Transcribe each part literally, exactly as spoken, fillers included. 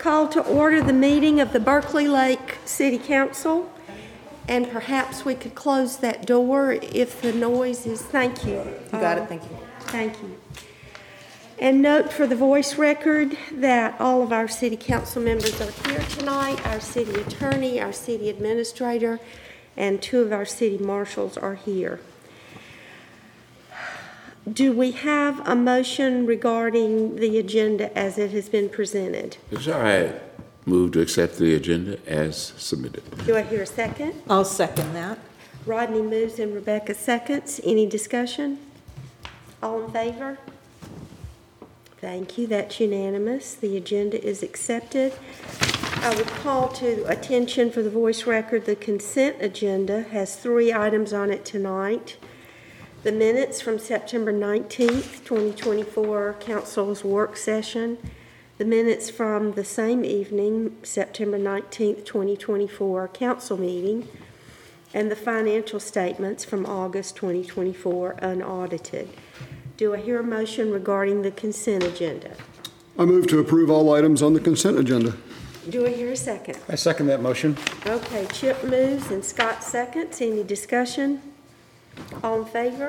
Call to order the meeting of the Berkeley Lake City Council, and perhaps we could close that door if the noise is, thank you. You got uh, it, thank you. Thank you. And note for the voice record that all of our city council members are here tonight. Our city attorney, our city administrator, and two of our city marshals are here. Do we have a motion regarding the agenda as it has been presented? Yes, I move to accept the agenda as submitted. Do I hear a second? I'll second that. Rodney moves and Rebecca seconds. Any discussion? All in favor? Thank you. That's unanimous. The agenda is accepted. I would call to attention for the voice record the consent agenda has three items on it tonight. The minutes from September nineteenth, twenty twenty-four, Council's work session. The minutes from the same evening, September nineteenth, twenty twenty-four, Council meeting. And the financial statements from August twenty twenty-four, unaudited. Do I hear a motion regarding the consent agenda? I move to approve all items on the consent agenda. Do I hear a second? I second that motion. Okay, Chip moves and Scott seconds. Any discussion? All in favor?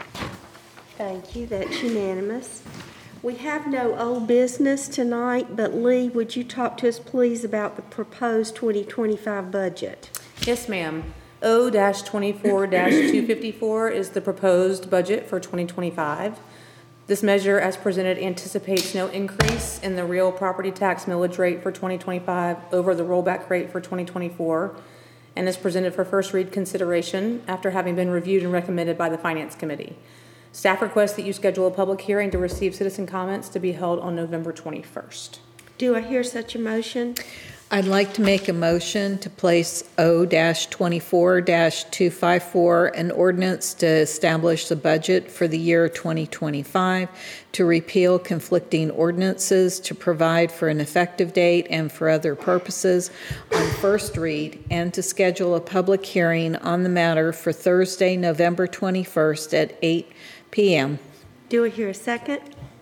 Thank you. That's unanimous. We have no old business tonight, but Lee, would you talk to us, please, about the proposed twenty twenty-five budget? Yes, ma'am. O twenty-four two fifty-four is the proposed budget for twenty twenty-five. This measure, as presented, anticipates no increase in the real property tax millage rate for twenty twenty-five over the rollback rate for twenty twenty-four, and is presented for first read consideration after having been reviewed and recommended by the Finance Committee. Staff requests that you schedule a public hearing to receive citizen comments to be held on November twenty-first. Do I hear such a motion? I'd like to make a motion to place O twenty-four two fifty-four, an ordinance to establish the budget for the year twenty twenty-five, to repeal conflicting ordinances, to provide for an effective date and for other purposes on first read, and to schedule a public hearing on the matter for Thursday, November twenty-first at eight p.m. Do I hear a second?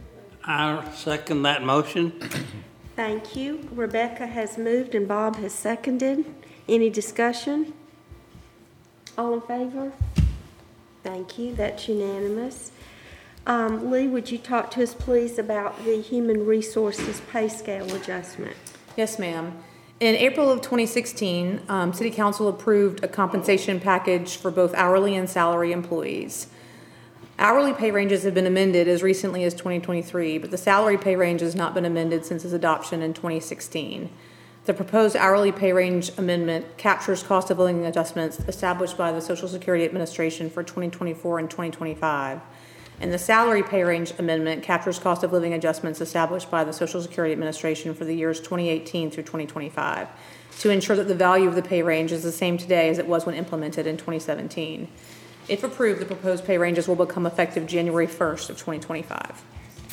I second that motion. Thank you. Rebecca has moved and Bob has seconded. Any discussion? All in favor? Thank you. That's unanimous. Um, Lee, would you talk to us, please, about the Human Resources pay scale adjustment? Yes, ma'am. In April of twenty sixteen, um, City Council approved a compensation package for both hourly and salary employees. Hourly pay ranges have been amended as recently as twenty twenty-three, but the salary pay range has not been amended since its adoption in twenty sixteen. The proposed hourly pay range amendment captures cost of living adjustments established by the Social Security Administration for twenty twenty-four and twenty twenty-five. And the salary pay range amendment captures cost of living adjustments established by the Social Security Administration for the years twenty eighteen through twenty twenty-five to ensure that the value of the pay range is the same today as it was when implemented in twenty seventeen. If approved, the proposed pay ranges will become effective January first of twenty twenty-five.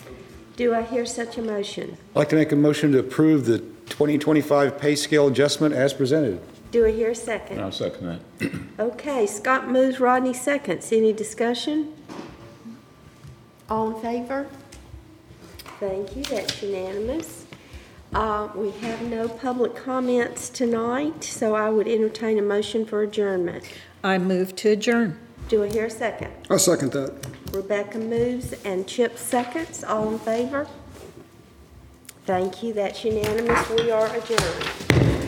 Do I hear such a motion? I'd like to make a motion to approve the twenty twenty-five pay scale adjustment as presented. Do I hear a second? I'll second that. Okay, Scott moves, Rodney seconds. Any discussion? All in favor? Thank you. That's unanimous. Uh, we have no public comments tonight, so I would entertain a motion for adjournment. I move to adjourn. Do I hear a second? I second that. Rebecca moves and Chip seconds. All in favor? Thank you. That's unanimous. We are adjourned.